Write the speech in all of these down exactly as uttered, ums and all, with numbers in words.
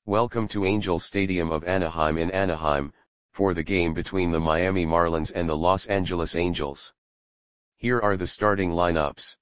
Welcome to Angel Stadium of Anaheim in Anaheim, for the game between the Miami Marlins and the Los Angeles Angels. Here are the starting lineups.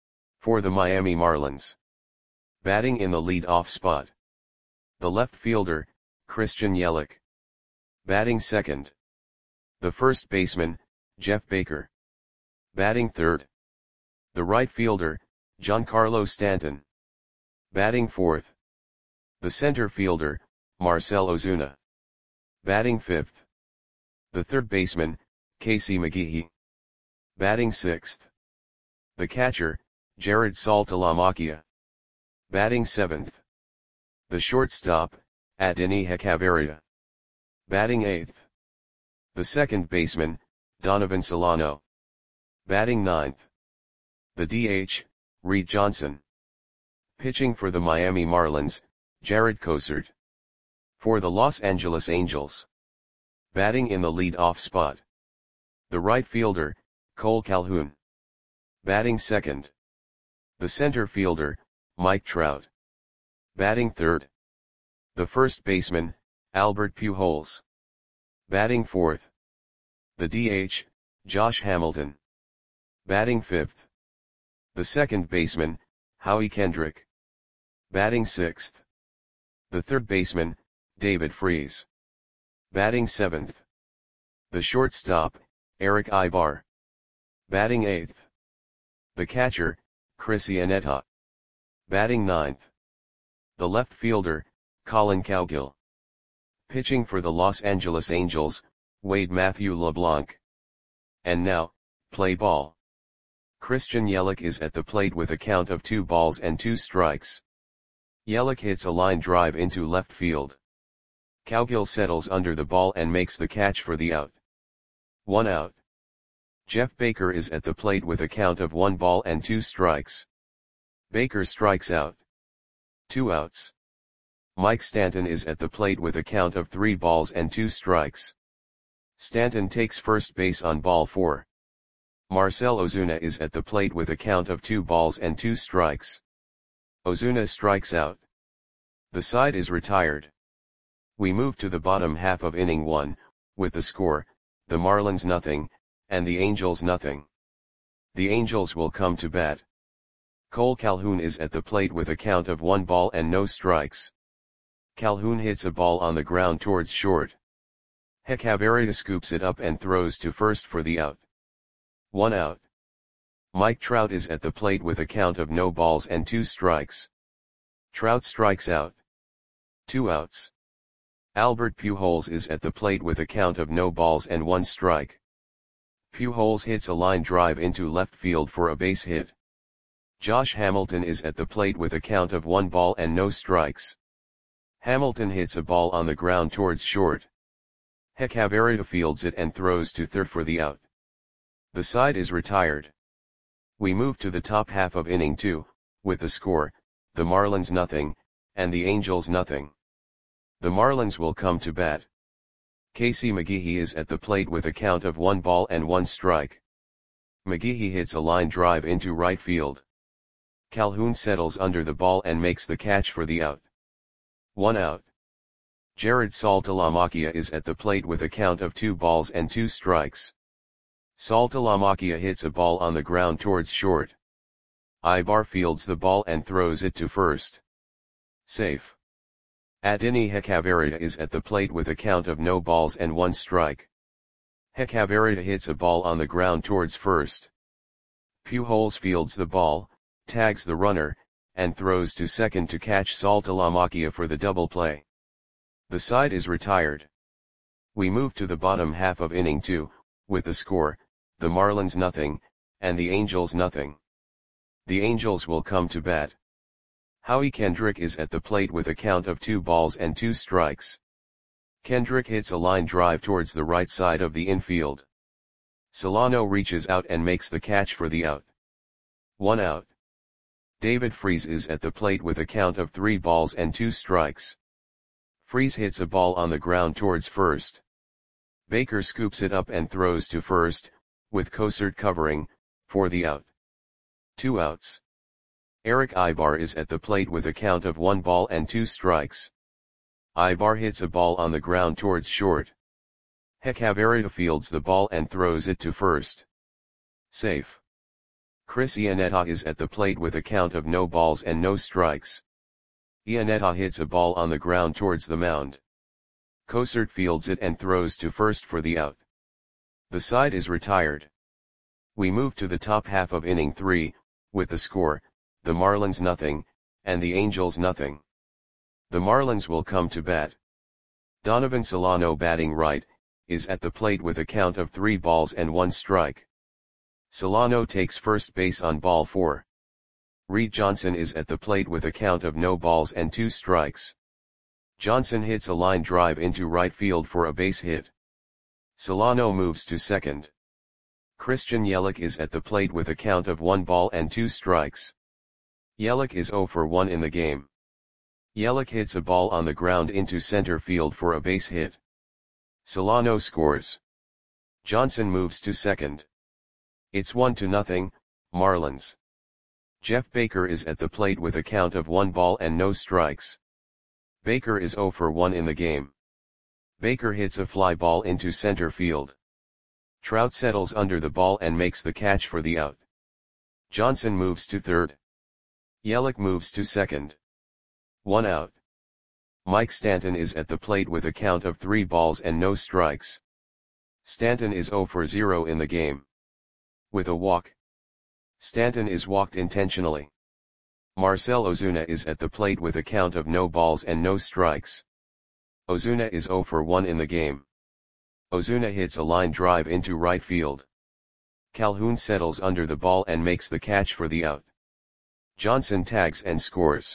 For the Miami Marlins. Batting in the lead-off spot. The left fielder, Christian Yelich. Batting second. The first baseman, Jeff Baker. Batting third. The right fielder, Giancarlo Stanton. Batting fourth. The center fielder, Marcell Ozuna. Batting fifth. The third baseman, Casey McGehee. Batting sixth. The catcher, Jared Saltalamacchia. Batting seventh. The shortstop, Adeiny Hechavarria. Batting eighth. The second baseman, Donovan Solano. Batting ninth. The D H, Reed Johnson. Pitching for the Miami Marlins, Jarred Cosard. For the Los Angeles Angels. Batting in the lead-off spot. The right fielder, Cole Calhoun. Batting second. The center fielder, Mike Trout. Batting third. The first baseman, Albert Pujols. Batting fourth. The D H, Josh Hamilton. Batting fifth. The second baseman, Howie Kendrick. Batting sixth. The third baseman, David Freese. Batting seventh. The shortstop, Erick Aybar. Batting eighth. The catcher, Chris Iannetta. Batting ninth. The left fielder, Collin Cowgill. Pitching for the Los Angeles Angels, Wade Matthew LeBlanc. And now, play ball. Christian Yelich is at the plate with a count of two balls and two strikes. Yelich hits a line drive into left field. Cowgill settles under the ball and makes the catch for the out. One out. Jeff Baker is at the plate with a count of one ball and two strikes. Baker strikes out. Two outs. Mike Stanton is at the plate with a count of three balls and two strikes. Stanton takes first base on ball four. Marcell Ozuna is at the plate with a count of two balls and two strikes. Ozuna strikes out. The side is retired. We move to the bottom half of inning one, with the score, the Marlins nothing, and the Angels nothing. The Angels will come to bat. Cole Calhoun is at the plate with a count of one ball and no strikes. Calhoun hits a ball on the ground towards short. Hechavarria scoops it up and throws to first for the out. One out. Mike Trout is at the plate with a count of no balls and two strikes. Trout strikes out. Two outs. Albert Pujols is at the plate with a count of no balls and one strike. Pujols hits a line drive into left field for a base hit. Josh Hamilton is at the plate with a count of one ball and no strikes. Hamilton hits a ball on the ground towards short. Hechavarria fields it and throws to third for the out. The side is retired. We move to the top half of inning two, with the score, the Marlins nothing, and the Angels nothing. The Marlins will come to bat. Casey McGehee is at the plate with a count of one ball and one strike. McGehee hits a line drive into right field. Calhoun settles under the ball and makes the catch for the out. One out. Jared Saltalamacchia is at the plate with a count of two balls and two strikes. Saltalamacchia hits a ball on the ground towards short. Aybar fields the ball and throws it to first. Safe. Adeiny Hechavarria is at the plate with a count of no balls and one strike. Hechavarria hits a ball on the ground towards first. Pujols fields the ball, tags the runner, and throws to second to catch Saltalamacchia for the double play. The side is retired. We move to the bottom half of inning two, with the score, the Marlins nothing, and the Angels nothing. The Angels will come to bat. Howie Kendrick is at the plate with a count of two balls and two strikes. Kendrick hits a line drive towards the right side of the infield. Solano reaches out and makes the catch for the out. One out. David Freese is at the plate with a count of three balls and two strikes. Freese hits a ball on the ground towards first. Baker scoops it up and throws to first, with Cosard covering, for the out. Two outs. Erick Aybar is at the plate with a count of one ball and two strikes. Ibar hits a ball on the ground towards short. Hechavarria fields the ball and throws it to first. Safe. Chris Iannetta is at the plate with a count of no balls and no strikes. Iannetta hits a ball on the ground towards the mound. Cosart fields it and throws to first for the out. The side is retired. We move to the top half of inning three, with the score, the Marlins nothing, and the Angels nothing. The Marlins will come to bat. Donovan Solano, batting right, is at the plate with a count of three balls and one strike. Solano takes first base on ball four. Reed Johnson is at the plate with a count of no balls and two strikes. Johnson hits a line drive into right field for a base hit. Solano moves to second. Christian Yelich is at the plate with a count of one ball and two strikes. Yelich is zero for one in the game. Yelich hits a ball on the ground into center field for a base hit. Solano scores. Johnson moves to second. It's one to nothing, Marlins. Jeff Baker is at the plate with a count of one ball and no strikes. Baker is zero for one in the game. Baker hits a fly ball into center field. Trout settles under the ball and makes the catch for the out. Johnson moves to third. Yelich moves to second. One out. Mike Stanton is at the plate with a count of three balls and no strikes. Stanton is zero for zero in the game. With a walk. Stanton is walked intentionally. Marcell Ozuna is at the plate with a count of no balls and no strikes. Ozuna is zero for one in the game. Ozuna hits a line drive into right field. Calhoun settles under the ball and makes the catch for the out. Johnson tags and scores.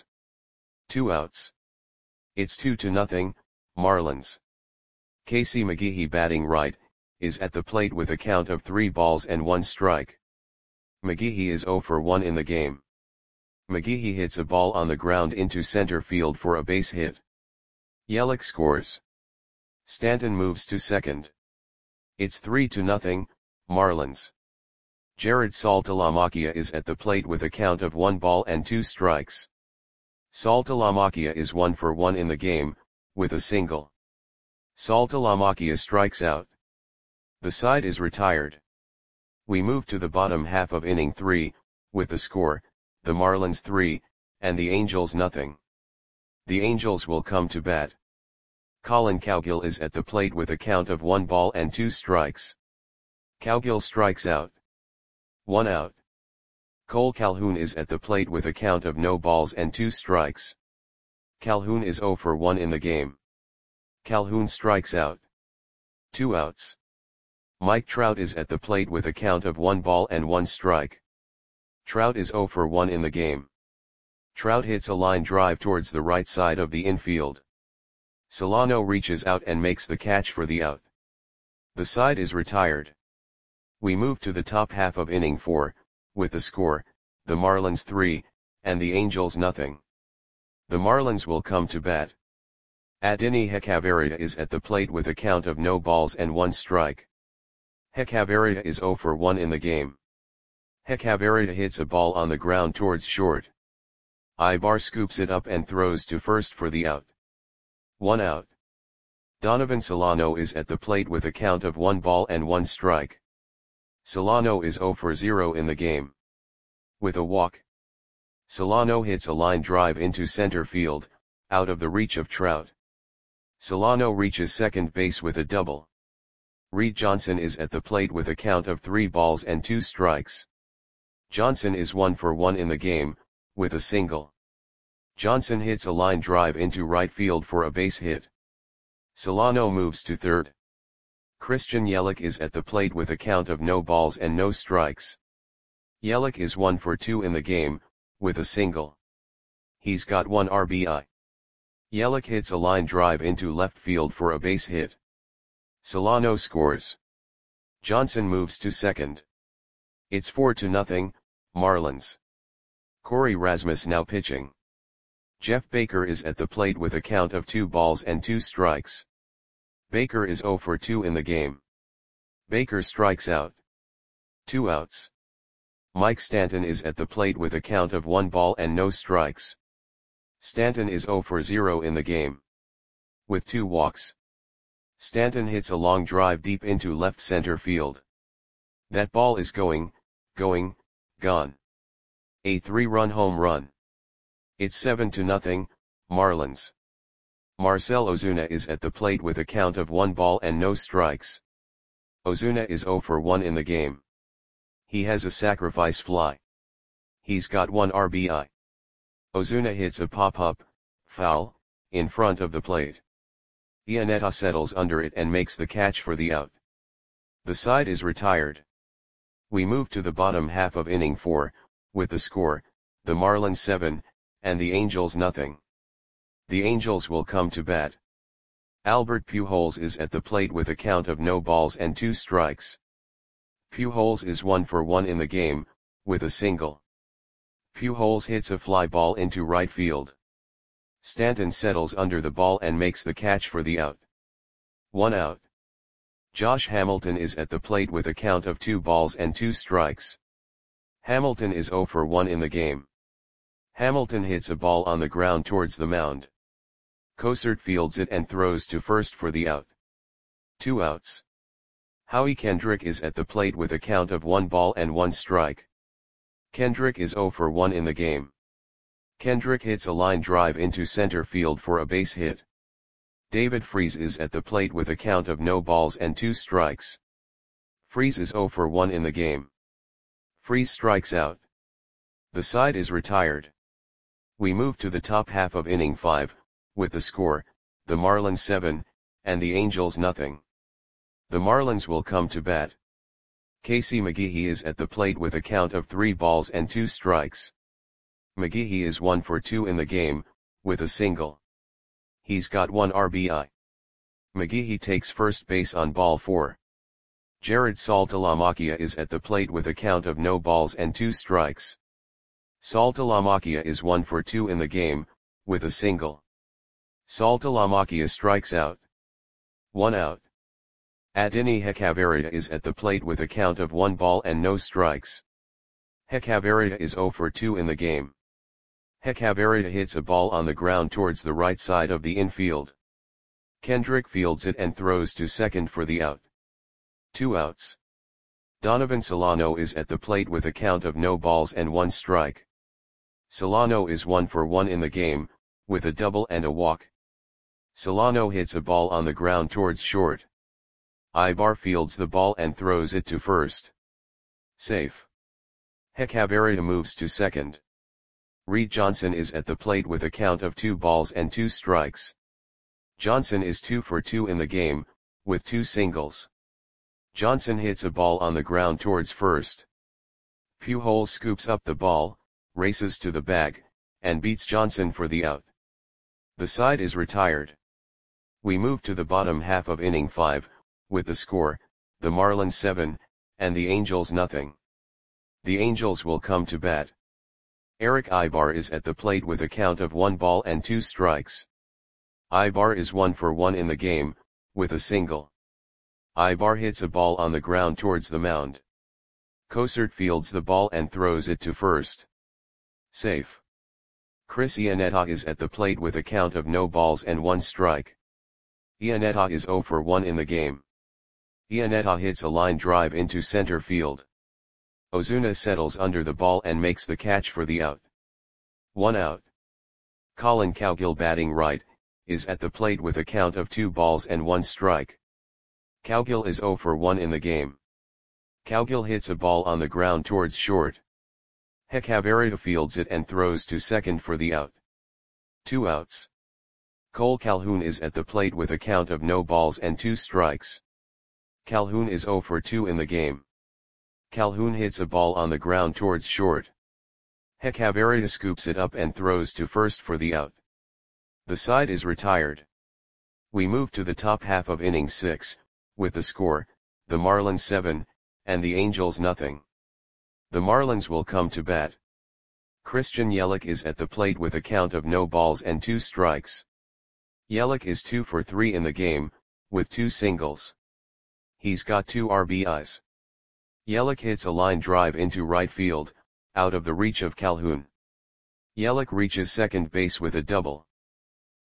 Two outs. It's two to nothing, Marlins. Casey McGehee, batting right, is at the plate with a count of three balls and one strike. McGehee is zero for one in the game. McGehee hits a ball on the ground into center field for a base hit. Yelich scores. Stanton moves to second. It's three to nothing, Marlins. Jared Saltalamacchia is at the plate with a count of one ball and two strikes. Saltalamacchia is one for one in the game, with a single. Saltalamacchia strikes out. The side is retired. We move to the bottom half of inning three, with the score, the Marlins three, and the Angels nothing. The Angels will come to bat. Colin Cowgill is at the plate with a count of one ball and two strikes. Cowgill strikes out. One out. Cole Calhoun is at the plate with a count of no balls and two strikes. Calhoun is zero for one in the game. Calhoun strikes out. Two outs. Mike Trout is at the plate with a count of one ball and one strike. Trout is zero for one in the game. Trout hits a line drive towards the right side of the infield. Solano reaches out and makes the catch for the out. The side is retired. We move to the top half of inning four, with the score, the Marlins three, and the Angels nothing. The Marlins will come to bat. Adeiny Hechavarria is at the plate with a count of no balls and one strike. Hechavarria is zero for one in the game. Hechavarria hits a ball on the ground towards short. Ibar scoops it up and throws to first for the out. One out. Donovan Solano is at the plate with a count of one ball and one strike. Solano is zero for zero in the game. With a walk. Solano hits a line drive into center field, out of the reach of Trout. Solano reaches second base with a double. Reed Johnson is at the plate with a count of three balls and two strikes. Johnson is one for one in the game, with a single. Johnson hits a line drive into right field for a base hit. Solano moves to third. Christian Yelich is at the plate with a count of no balls and no strikes. Yelich is one for two in the game, with a single. He's got one R B I. Yelich hits a line drive into left field for a base hit. Solano scores. Johnson moves to second. It's four to nothing, Marlins. Corey Rasmus now pitching. Jeff Baker is at the plate with a count of two balls and two strikes. Baker is zero for two in the game. Baker strikes out. Two outs. Mike Stanton is at the plate with a count of one ball and no strikes. Stanton is zero for zero in the game. with two walks. Stanton hits a long drive deep into left center field. That ball is going, going, gone. A three-run home run. It's seven to nothing, Marlins. Marcell Ozuna is at the plate with a count of one ball and no strikes. Ozuna is zero for one in the game. He has a sacrifice fly. He's got one R B I. Ozuna hits a pop-up, foul, in front of the plate. Iannetta settles under it and makes the catch for the out. The side is retired. We move to the bottom half of inning four, with the score, the Marlins seven, and the Angels nothing. The Angels will come to bat. Albert Pujols is at the plate with a count of no balls and two strikes. Pujols is one for one in the game, with a single. Pujols hits a fly ball into right field. Stanton settles under the ball and makes the catch for the out. One out. Josh Hamilton is at the plate with a count of two balls and two strikes. Hamilton is zero for one in the game. Hamilton hits a ball on the ground towards the mound. Cosart fields it and throws to first for the out. Two outs. Howie Kendrick is at the plate with a count of one ball and one strike. Kendrick is zero for one in the game. Kendrick hits a line drive into center field for a base hit. David Freese is at the plate with a count of no balls and two strikes. Freese is zero for one in the game. Freese strikes out. The side is retired. We move to the top half of inning five, with the score, the Marlins seven, and the Angels nothing. The Marlins will come to bat. Casey McGehee is at the plate with a count of three balls and two strikes. McGehee is one for two in the game, with a single. He's got one R B I. McGehee takes first base on ball four. Jared Saltalamacchia is at the plate with a count of no balls and two strikes. Saltalamacchia is one for two in the game, with a single. Saltalamacchia strikes out. One out. Adeiny Hechavarria is at the plate with a count of one ball and no strikes. Hechavarria is zero for two in the game. Hechavarria hits a ball on the ground towards the right side of the infield. Kendrick fields it and throws to second for the out. Two outs. Donovan Solano is at the plate with a count of no balls and one strike. Solano is one for one in the game, with a double and a walk. Solano hits a ball on the ground towards short. Ibar fields the ball and throws it to first. Safe. Hechavarria moves to second. Reed Johnson is at the plate with a count of two balls and two strikes. Johnson is two for two in the game, with two singles. Johnson hits a ball on the ground towards first. Pujols scoops up the ball, races to the bag, and beats Johnson for the out. The side is retired. We move to the bottom half of inning five, with the score, the Marlins seven, and the Angels nothing. The Angels will come to bat. Eric Ibar is at the plate with a count of one ball and two strikes. Ibar is one for one in the game, with a single. Ibar hits a ball on the ground towards the mound. Cosart fields the ball and throws it to first. Safe. Chris Iannetta is at the plate with a count of no balls and one strike. Iannetta is zero for one in the game. Iannetta hits a line drive into center field. Ozuna settles under the ball and makes the catch for the out. One out. Colin Cowgill, batting right, is at the plate with a count of two balls and one strike. Cowgill is zero for one in the game. Cowgill hits a ball on the ground towards short. Hechavarria fields it and throws to second for the out. Two outs. Cole Calhoun is at the plate with a count of no balls and two strikes. Calhoun is zero for two in the game. Calhoun hits a ball on the ground towards short. Hechavarria scoops it up and throws to first for the out. The side is retired. We move to the top half of inning six, with the score, the Marlins seven, and the Angels nothing. The Marlins will come to bat. Christian Yelich is at the plate with a count of no balls and two strikes. Yelich is two for three in the game, with two singles. He's got two R B Is. Yelich hits a line drive into right field, out of the reach of Calhoun. Yelich reaches second base with a double.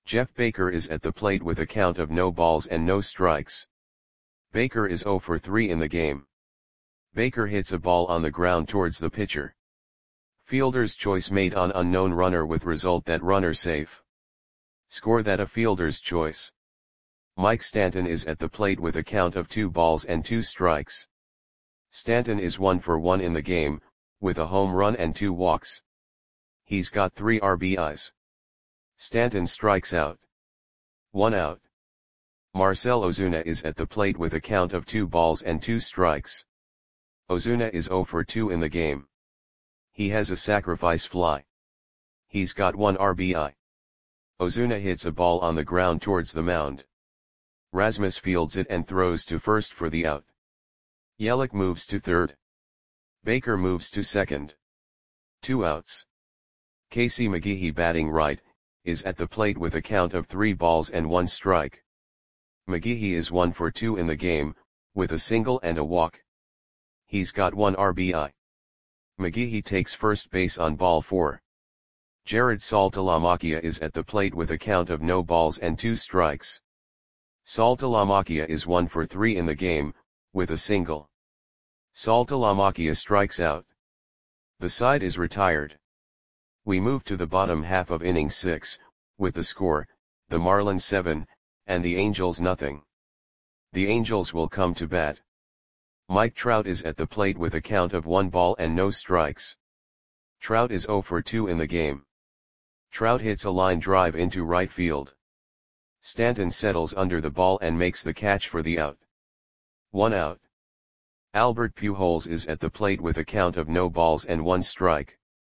Jeff Baker is at the plate with a count of no balls and no strikes. Baker is zero for three in the game. Baker hits a ball on the ground towards the pitcher. Fielder's choice made on unknown runner with result that runner safe. Score that a fielder's choice. Mike Stanton is at the plate with a count of two balls and two strikes. Stanton is one for one in the game, with a home run and two walks. He's got three R B Is. Stanton strikes out. One out. Marcell Ozuna is at the plate with a count of two balls and two strikes. Ozuna is zero for two in the game. He has a sacrifice fly. He's got one R B I. Ozuna hits a ball on the ground towards the mound. Rasmus fields it and throws to first for the out. Yelich moves to third. Baker moves to second. Two outs. Casey McGehee, batting right, is at the plate with a count of three balls and one strike. McGehee is one for two in the game, with a single and a walk. He's got one R B I. McGehee takes first base on ball four. Jared Saltalamacchia is at the plate with a count of no balls and two strikes. Saltalamacchia is one for three in the game, with a single. Saltalamacchia strikes out. The side is retired. We move to the bottom half of inning six, with the score, the Marlins seven, and the Angels nothing. The Angels will come to bat. Mike Trout is at the plate with a count of one ball and no strikes. Trout is zero for two in the game. Trout hits a line drive into right field. Stanton settles under the ball and makes the catch for the out. One out. Albert Pujols is at the plate with a count of no balls and one strike.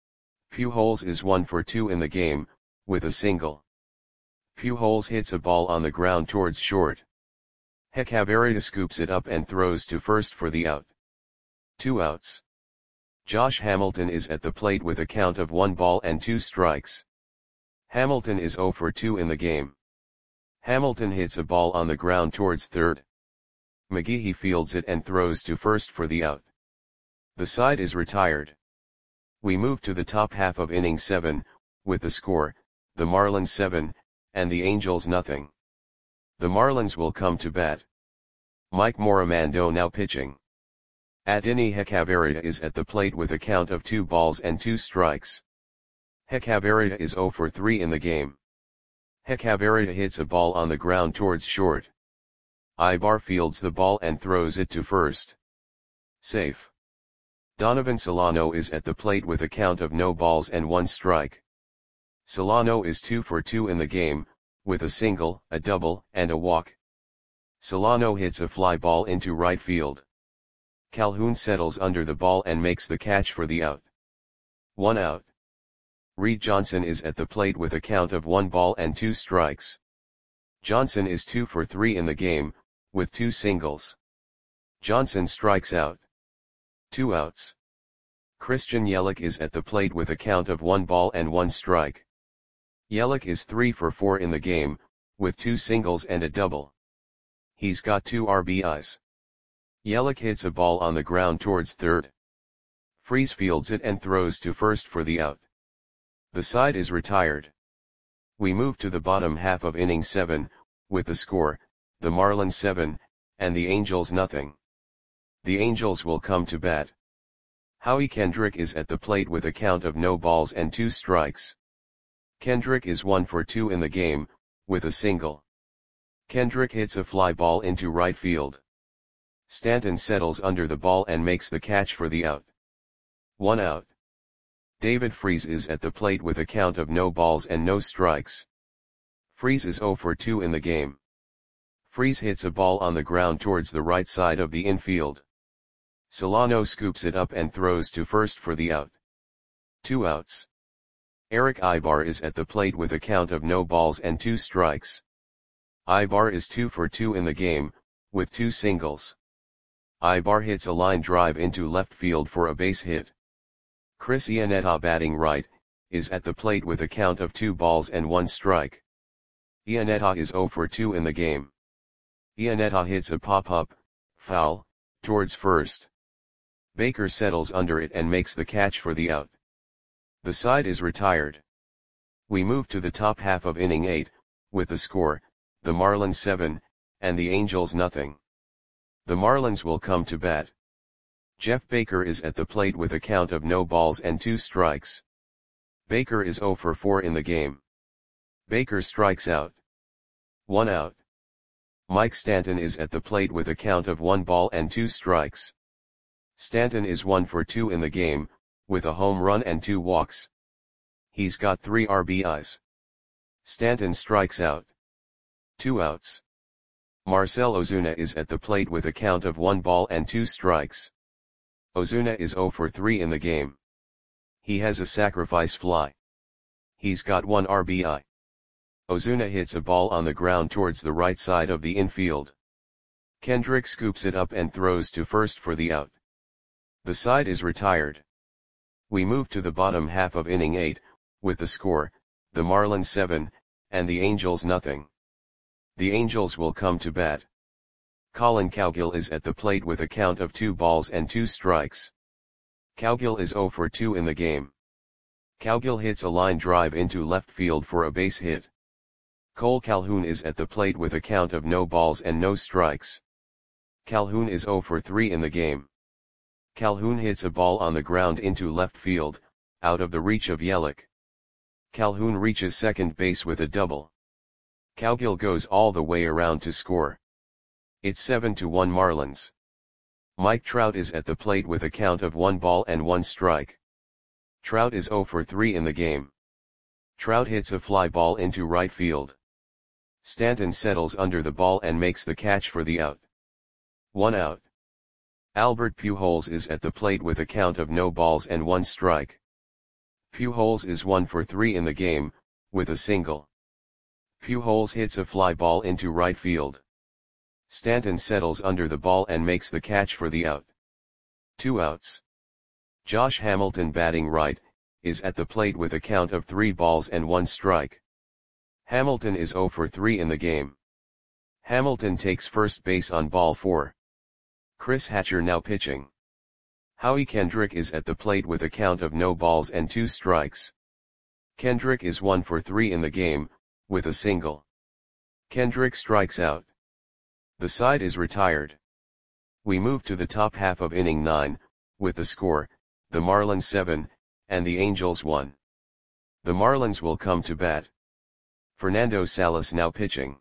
Pujols is one for two in the game, with a single. Pujols hits a ball on the ground towards short. Hechavarria scoops it up and throws to first for the out. Two outs. Josh Hamilton is at the plate with a count of one ball and two strikes. Hamilton is zero for two in the game. Hamilton hits a ball on the ground towards third. McGehee fields it and throws to first for the out. The side is retired. We move to the top half of inning seven, with the score, the Marlins seven, and the Angels nothing. The Marlins will come to bat. Mike Morimando now pitching. Adeiny Hechavarria is at the plate with a count of two balls and two strikes. Hechavarria is zero for three in the game. Hechavarria hits a ball on the ground towards short. Ibar fields the ball and throws it to first. Safe. Donovan Solano is at the plate with a count of no balls and one strike. Solano is two for two in the game, with a single, a double, and a walk. Solano hits a fly ball into right field. Calhoun settles under the ball and makes the catch for the out. One out. Reed Johnson is at the plate with a count of one ball and two strikes. Johnson is two for three in the game, with two singles. Johnson strikes out. Two outs. Christian Yelich is at the plate with a count of one ball and one strike. Yelich is three for four in the game, with two singles and a double. He's got two R B Is. Yelich hits a ball on the ground towards third. Freese fields it and throws to first for the out. The side is retired. We move to the bottom half of inning seven, with the score, the Marlins seven, and the Angels nothing. The Angels will come to bat. Howie Kendrick is at the plate with a count of no balls and two strikes. Kendrick is one for two in the game, with a single. Kendrick hits a fly ball into right field. Stanton settles under the ball and makes the catch for the out. One out. David Freese is at the plate with a count of no balls and no strikes. Freese is zero for two in the game. Freese hits a ball on the ground towards the right side of the infield. Solano scoops it up and throws to first for the out. Two outs. Eric Ibar is at the plate with a count of no balls and two strikes. Ibar is two for two in the game, with two singles. Ibar hits a line drive into left field for a base hit. Chris Iannetta, batting right, is at the plate with a count of two balls and one strike. Iannetta is zero for two in the game. Iannetta hits a pop-up, foul, towards first. Baker settles under it and makes the catch for the out. The side is retired. We move to the top half of inning eight, with the score, the Marlins seven, and the Angels nothing. The Marlins will come to bat. Jeff Baker is at the plate with a count of no balls and two strikes. Baker is zero for four in the game. Baker strikes out. One out. Mike Stanton is at the plate with a count of one ball and two strikes. Stanton is one for two in the game, with a home run and two walks. He's got three R B Is. Stanton strikes out. Two outs. Marcell Ozuna is at the plate with a count of one ball and two strikes. Ozuna is zero for three in the game. He has a sacrifice fly. He's got one R B I. Ozuna hits a ball on the ground towards the right side of the infield. Kendrick scoops it up and throws to first for the out. The side is retired. We move to the bottom half of inning eight, with the score, the Marlins seven, and the Angels nothing. The Angels will come to bat. Colin Cowgill is at the plate with a count of two balls and two strikes. Cowgill is zero for two in the game. Cowgill hits a line drive into left field for a base hit. Cole Calhoun is at the plate with a count of no balls and no strikes. Calhoun is zero for three in the game. Calhoun hits a ball on the ground into left field, out of the reach of Yelich. Calhoun reaches second base with a double. Cowgill goes all the way around to score. It's seven to one Marlins. Mike Trout is at the plate with a count of one ball and one strike. Trout is zero for three in the game. Trout hits a fly ball into right field. Stanton settles under the ball and makes the catch for the out. One out. Albert Pujols is at the plate with a count of no balls and one strike. Pujols is one for three in the game, with a single. Pujols hits a fly ball into right field. Stanton settles under the ball and makes the catch for the out. Two outs. Josh Hamilton, batting right, is at the plate with a count of three balls and one strike. Hamilton is zero for three in the game. Hamilton takes first base on ball four. Chris Hatcher now pitching. Howie Kendrick is at the plate with a count of no balls and two strikes. Kendrick is one for three in the game, with a single. Kendrick strikes out. The side is retired. We move to the top half of inning nine, with the score, the Marlins seven, and the Angels one. The Marlins will come to bat. Fernando Salas now pitching.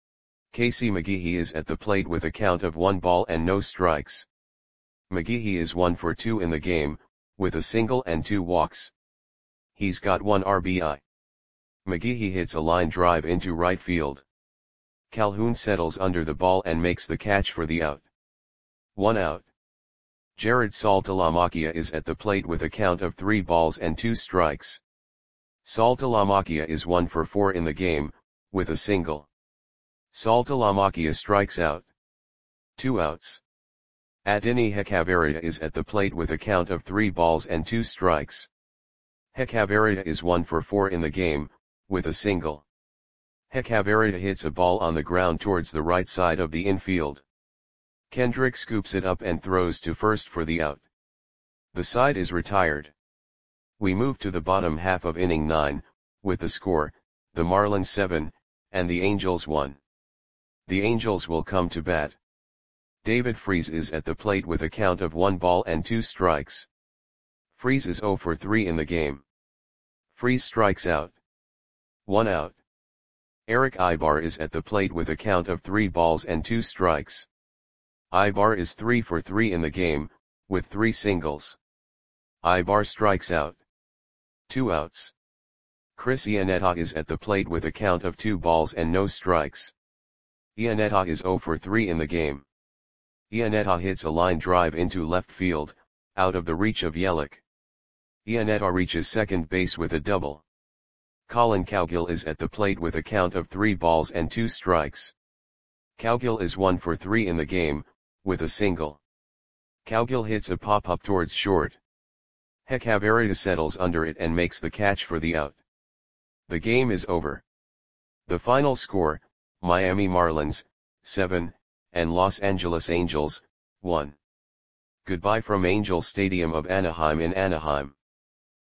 Casey McGehee is at the plate with a count of one ball and no strikes. McGehee is one for two in the game, with a single and two walks. He's got one R B I. McGehee hits a line drive into right field. Calhoun settles under the ball and makes the catch for the out. One out. Jared Saltalamacchia is at the plate with a count of three balls and two strikes. Saltalamacchia is one for four in the game, with a single. Saltalamacchia strikes out. Two outs. Adeiny Hechavarria is at the plate with a count of three balls and two strikes. Hechavarria is one for four in the game, with a single. Hechavarria hits a ball on the ground towards the right side of the infield. Kendrick scoops it up and throws to first for the out. The side is retired. We move to the bottom half of inning nine, with the score, the Marlins seven, and the Angels one. The Angels will come to bat. David Freese is at the plate with a count of one ball and two strikes. Freese is zero for three in the game. Freese strikes out. One out. Erick Aybar is at the plate with a count of three balls and two strikes. Aybar is three for three in the game, with three singles. Aybar strikes out. Two outs. Chris Iannetta is at the plate with a count of two balls and no strikes. Iannetta is zero for three in the game. Iannetta hits a line drive into left field, out of the reach of Yelich. Iannetta reaches second base with a double. Colin Cowgill is at the plate with a count of three balls and two strikes. Cowgill is one for three in the game, with a single. Cowgill hits a pop-up towards short. Hechavarria settles under it and makes the catch for the out. The game is over. The final score, Miami Marlins, seven, and Los Angeles Angels, one. Goodbye from Angel Stadium of Anaheim in Anaheim.